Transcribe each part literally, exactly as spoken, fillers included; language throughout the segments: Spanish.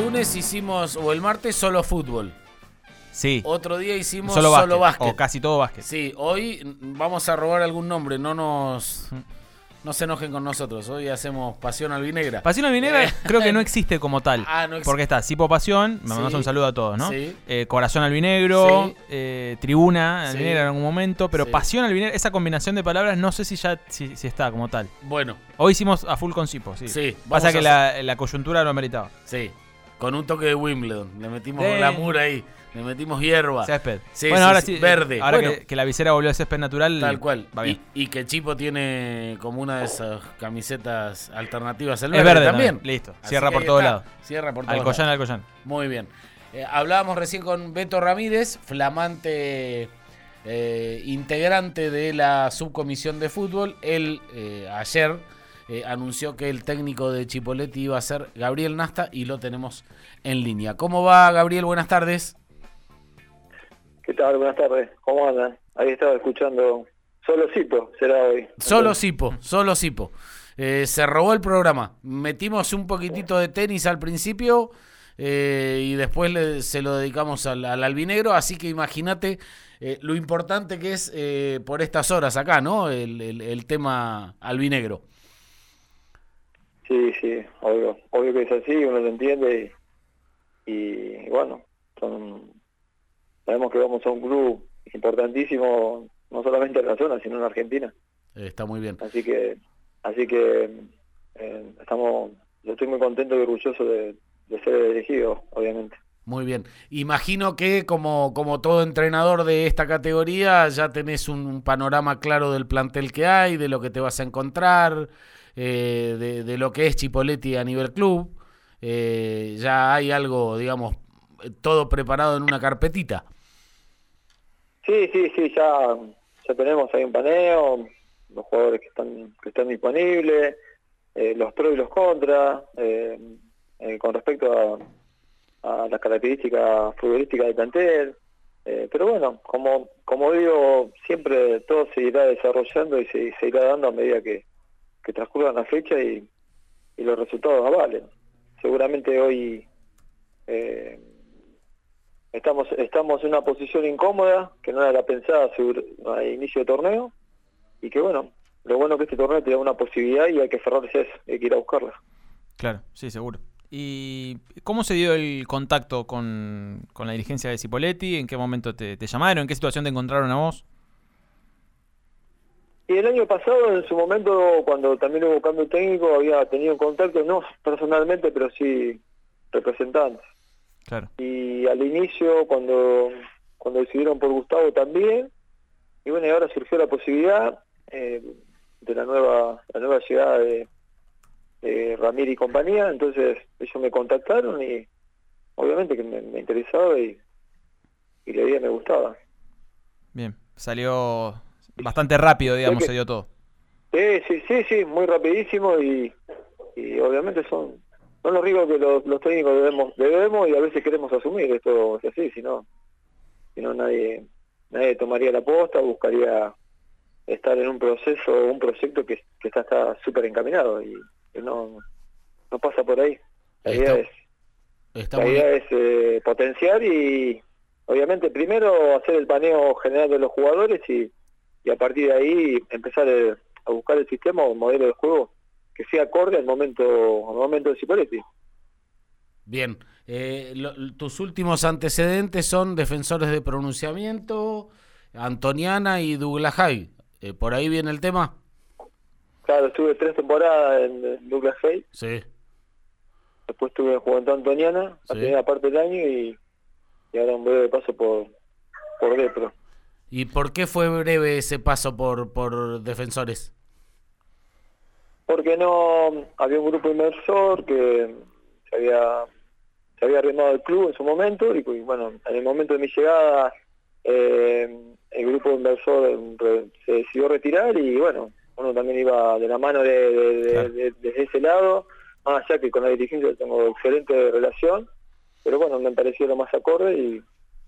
lunes hicimos, o el martes, solo fútbol. Sí. Otro día hicimos solo básquet, solo básquet. O casi todo básquet. Sí, hoy vamos a robar algún nombre, no nos... No se enojen con nosotros, hoy hacemos Pasión Albinegra. Pasión Albinegra creo que no existe como tal. Ah, no existe. Porque está Sipo Pasión, me mandás Sí, un saludo a todos, ¿no? sí. Eh, Corazón Albinegro, Sí. eh, Tribuna Sí. Albinegra en algún momento, pero Sí. Pasión Albinegra, esa combinación de palabras no sé si ya si, si está como tal. Bueno, Hoy hicimos a full con Sipo, sí. Sí, vamos Pasa que a la, la coyuntura lo ameritaba. sí, con un toque de Wimbledon, le metimos Sí. glamour ahí, le metimos hierba. Césped. Sí, bueno, sí, ahora sí, sí, verde. Ahora Bueno, que, que la visera volvió a césped natural, tal cual. va bien. Y, y que Chipo tiene como una de esas camisetas alternativas, el Es verde, verde también. también. Listo. Así Cierra que por ahí todos está. lados. Cierra por todos Alcoyán, lados. Alcoyán. Muy bien. Eh, hablábamos recién con Beto Ramírez, flamante eh, integrante de la subcomisión de fútbol. Él eh, ayer eh, anunció que el técnico de Chipoleti iba a ser Gabriel Nasta y lo tenemos en línea. ¿Cómo va, Gabriel? Buenas tardes. ¿Qué tal? Buenas tardes. ¿Cómo andan? Ahí estaba escuchando. Solo Sipo será hoy. Solo Entonces, Sipo, solo Sipo. Eh, se robó el programa. Metimos un poquitito de tenis al principio eh, y después le, se lo dedicamos al, al albinegro. Así que imagínate eh, lo importante que es eh, por estas horas acá, ¿no? El, el, el tema albinegro. Sí, sí, obvio. Obvio que es así, uno lo entiende y, y bueno, son, sabemos que vamos a un club importantísimo, no solamente en la zona, sino en Argentina. Eh, está muy bien. Así que, así que eh, estamos, yo estoy muy contento y orgulloso de, de ser elegido, obviamente. Muy bien. Imagino que como, como todo entrenador de esta categoría ya tenés un, un panorama claro del plantel que hay, de lo que te vas a encontrar, eh, de, de lo que es Chipoleti a nivel club. Eh, ya hay algo, digamos, todo preparado en una carpetita. Sí, sí, sí, ya, ya tenemos ahí un paneo, los jugadores que están que están disponibles, eh, los pros y los contras, eh, eh, con respecto a, a las características futbolísticas del plantel, eh, pero bueno, como como digo, siempre todo se irá desarrollando y se, se irá dando a medida que, que transcurran la fecha y, y los resultados avalen. Seguramente hoy... Eh, Estamos estamos en una posición incómoda, que no era la pensada al inicio del torneo, y que bueno, lo bueno es que este torneo te da una posibilidad y hay que aferrarse a eso, hay que ir a buscarla. Claro, sí, seguro. ¿Y cómo se dio el contacto con, con la dirigencia de Cipolletti? ¿En qué momento te, te llamaron? ¿En qué situación te encontraron a vos? Y el año pasado, en su momento, cuando también hubo cambio técnico, había tenido contacto, no personalmente, pero sí representantes. Claro. Y al inicio, cuando cuando decidieron por Gustavo también, y bueno, y ahora surgió la posibilidad eh, de la nueva la nueva llegada de, de Ramírez y compañía, entonces ellos me contactaron y obviamente que me, me interesaba y, y la idea me gustaba. Bien, salió bastante rápido, digamos, que, se dio todo. Sí, sí, sí, sí, muy rapidísimo y, y obviamente son... Son los riesgos que los, los técnicos debemos debemos y a veces queremos asumir, esto es así, si no, si no nadie nadie tomaría la posta, buscaría estar en un proceso, un proyecto que, que está súper encaminado y que no, no pasa por ahí. La Está, idea es, está la muy idea bien. es eh, potenciar y obviamente primero hacer el paneo general de los jugadores y, y a partir de ahí empezar el, a buscar el sistema o el modelo de juego que sea acorde al momento al momento de Cipolletti. Bien, eh, lo, tus últimos antecedentes son defensores de pronunciamiento, Antoniana y Douglas Haig. Eh, ¿Por ahí viene el tema? Claro, estuve tres temporadas en, en Douglas Haig. Sí. Después estuve en Juventud Antoniana, la Sí. primera parte del año y, y ahora un breve paso por por Depro. ¿Y por qué fue breve ese paso por, por defensores? Porque no había un grupo inversor que se había se había arrendado el club en su momento y, y bueno, en el momento de mi llegada eh, el grupo inversor re, se decidió retirar y bueno, uno también iba de la mano de, de, de, Claro. de, desde ese lado, más allá que con la dirigencia tengo excelente relación, pero bueno, me pareció lo más acorde y,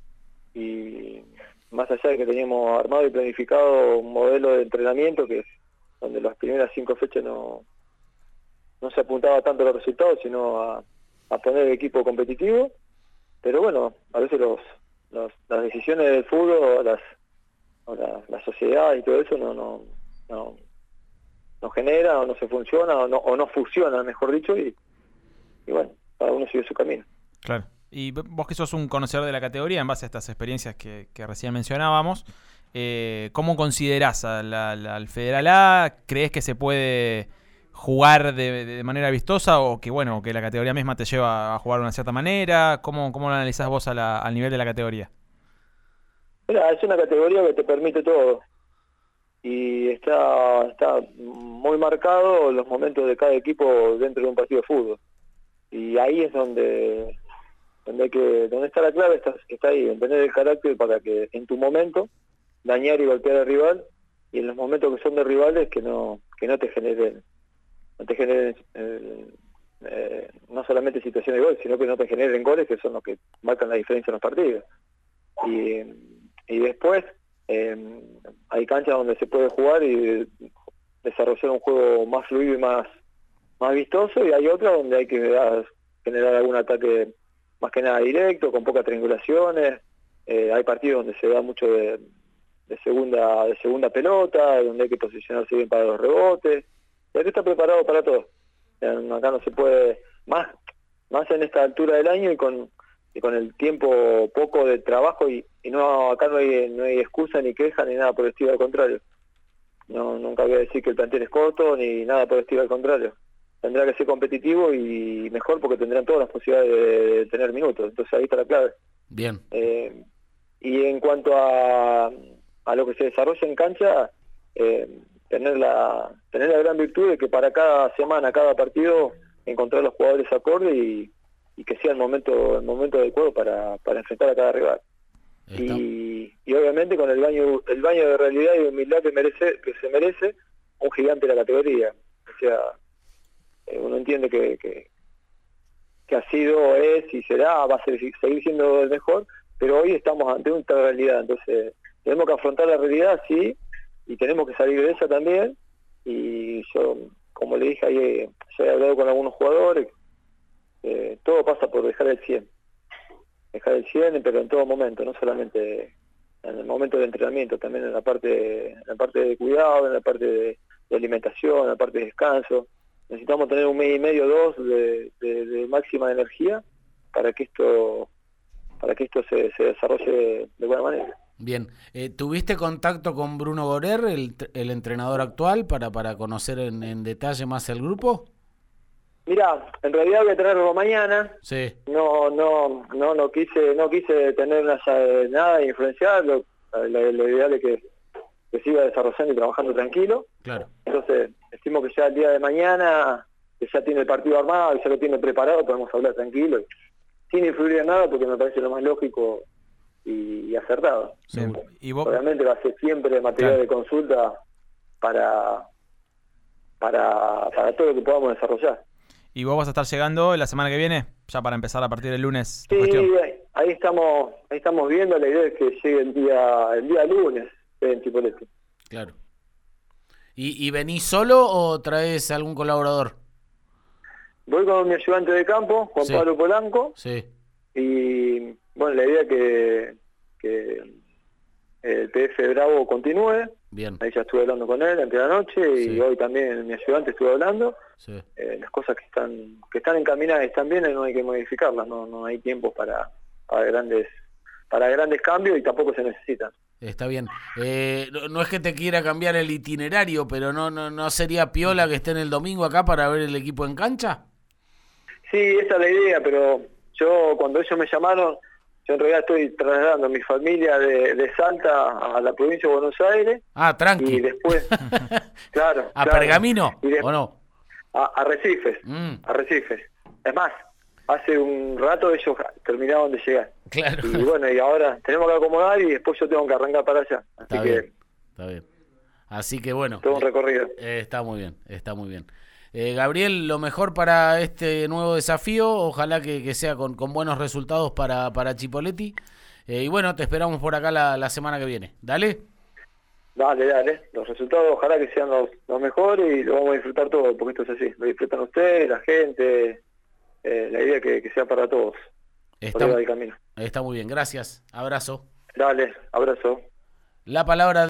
y más allá de que teníamos armado y planificado un modelo de entrenamiento que es donde las primeras cinco fechas no no se apuntaba tanto a los resultados, sino a, a poner el equipo competitivo, pero bueno, a veces los, los las decisiones del fútbol, o las, o la, la sociedad y todo eso no no no, no genera, o no se funciona, o no, o no funciona, mejor dicho, y, y bueno, cada uno sigue su camino. Claro. Y vos que sos un conocedor de la categoría, en base a estas experiencias que, que recién mencionábamos, eh, ¿cómo considerás a la, la, al Federal A? ¿Crees que se puede jugar de, de manera vistosa o que bueno que la categoría misma te lleva a jugar de una cierta manera? ¿Cómo, cómo lo analizás vos a la, al nivel de la categoría? Mira, es una categoría que te permite todo y está está muy marcado los momentos de cada equipo dentro de un partido de fútbol, y ahí es donde donde hay que donde está la clave, está, está ahí, en tener el carácter para que en tu momento dañar y golpear al rival, y en los momentos que son de rivales que no que no te generen no te generen eh, eh, no solamente situaciones de gol, sino que no te generen goles, que son los que marcan la diferencia en los partidos. Y, y después eh, hay canchas donde se puede jugar y desarrollar un juego más fluido y más más vistoso, y hay otras donde hay que generar, generar algún ataque más que nada directo, con pocas triangulaciones. Eh, hay partidos donde se da mucho de, de segunda de segunda pelota, donde hay que posicionarse bien para los rebotes. Hay que estar preparado para todo. Acá no se puede, más más en esta altura del año y con y con el tiempo poco de trabajo, y, y no acá no hay no hay excusa ni queja ni nada por el estilo, al contrario. No nunca voy a decir que el plantel es corto ni nada por el estilo, al contrario. Tendrá que ser competitivo y mejor, porque tendrán todas las posibilidades de tener minutos. Entonces ahí está la clave. Bien. Eh, y en cuanto a, a lo que se desarrolla en cancha, eh, tener la tener la gran virtud de que para cada semana, cada partido, encontrar los jugadores acorde y, y que sea el momento el momento adecuado para, para enfrentar a cada rival. Y, y obviamente con el baño el baño de realidad y de humildad que merece que se merece un gigante de la categoría. O sea, uno entiende que, que que ha sido, es y será, va a ser, seguir siendo el mejor, pero hoy estamos ante una realidad, entonces tenemos que afrontar la realidad, sí, y tenemos que salir de esa también. Y yo, como le dije ayer, ya he hablado con algunos jugadores, eh, todo pasa por dejar el cien, dejar el cien, pero en todo momento, no solamente en el momento del entrenamiento, también en la parte en la parte de cuidado, en la parte de, de alimentación, en la parte de descanso. Necesitamos tener un mes y medio, dos de, de, de máxima energía para que esto para que esto se, se desarrolle de buena manera. Bien, eh, ¿tuviste contacto con Bruno Gorer, el, el entrenador actual, para, para conocer en, en detalle más el grupo? Mira, en realidad voy a traerlo mañana. Sí. No, no, no, no quise, no quise tener una, nada de influenciarlo. Lo, lo ideal es que, que siga desarrollando y trabajando tranquilo. Claro. Entonces, estimo que ya el día de mañana, que ya tiene el partido armado y ya lo tiene preparado, podemos hablar tranquilo, sin influir en nada, porque me parece lo más lógico y, y acertado. Sí. ¿Y vos? Obviamente va a ser siempre material claro. de consulta para, para, para todo lo que podamos desarrollar. ¿Y vos vas a estar llegando la semana que viene? Ya para empezar a partir del lunes. Sí, ahí, ahí estamos ahí estamos viendo, la idea es que llegue el día el día lunes en Chipoleti. Claro. ¿Y, ¿Y venís solo o traes algún colaborador? Voy con mi ayudante de campo, Juan sí. Pablo Polanco. Sí. Y bueno, la idea es que, que el P F Bravo continúe. Bien. Ahí ya estuve hablando con él entre la noche y sí. hoy también mi ayudante estuve hablando. Sí. Eh, las cosas que están que están encaminadas están bien, no hay que modificarlas, no no hay tiempo para, para grandes para grandes cambios y tampoco se necesitan. Está bien. Eh, no, no es que te quiera cambiar el itinerario, pero no no no sería piola que estén el domingo acá para ver el equipo en cancha. Sí, esa es la idea, pero yo cuando ellos me llamaron, yo en realidad estoy trasladando a mi familia de, de Salta a la provincia de Buenos Aires. Ah, tranqui. Y después, claro. ¿A claro. Pergamino de, o no? A Arrecifes, mm. Arrecifes. Es más, hace un rato ellos terminaron de llegar. Claro. Y bueno, y ahora tenemos que acomodar y después yo tengo que arrancar para allá. Así está que bien, está bien. Así que bueno. Todo un recorrido. Eh, está muy bien, está muy bien. Eh, Gabriel, lo mejor para este nuevo desafío, ojalá que, que sea con, con buenos resultados para, para Chipoleti. Eh, y bueno, te esperamos por acá la, la semana que viene. Dale. Dale, dale. Los resultados ojalá que sean los, los mejores y lo vamos a disfrutar todo, porque esto es así. Lo disfrutan ustedes, la gente, eh, la idea es que, que sea para todos. Está, Por ahí va el camino. está muy bien, gracias, abrazo. Dale, abrazo. La palabra